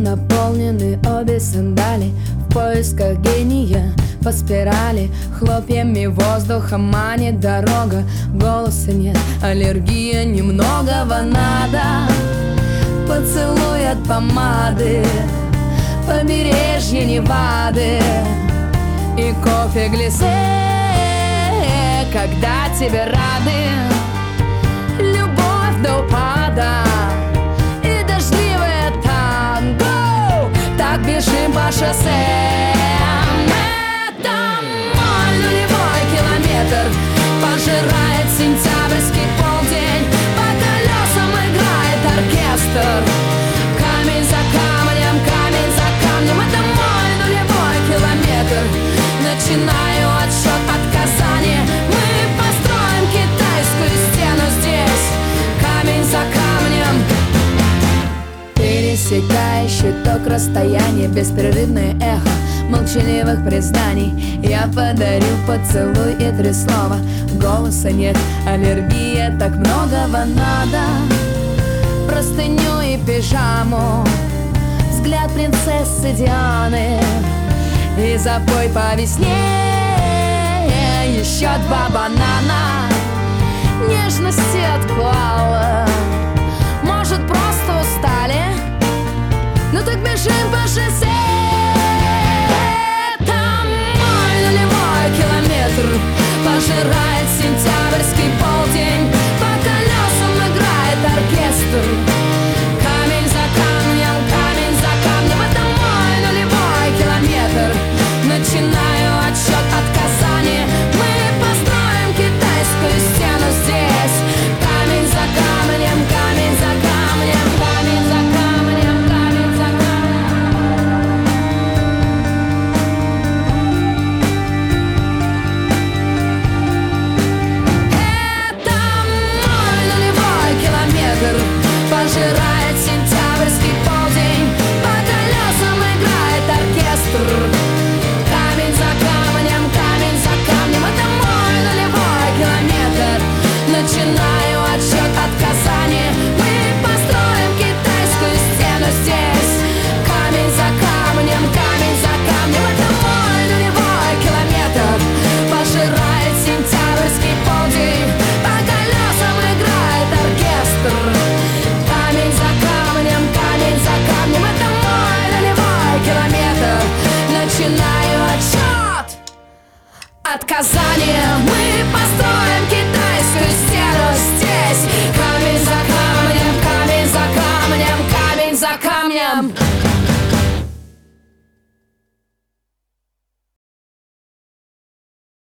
наполнены обе сандали в поисках гения. По спирали хлопьями воздуха манит дорога. Голоса нет, аллергия, немногого надо. Поцелуй от помады, побережье Невады и кофе глиссе, когда тебе рады. Любовь до упада и дождливое танго, так бежим по шоссе. Это мой нулевой километр, пожирает сентябрьский полдень, по колесам играет оркестр. Камень за камнем, камень за камнем, это мой нулевой километр. Начинаю отсчет от Казани, мы построим китайскую стену здесь, камень за камнем. Пересекающий ток расстояния, беспрерывное эхо молчаливых признаний. Я подарю поцелуй и 3 слова. Голоса нет, аллергия, так многого надо. Простыню и пижаму, взгляд принцессы Дианы, и запой по весне еще 2 банана. Нежности отклала, может, просто устали? Ну так бежим по шоссе.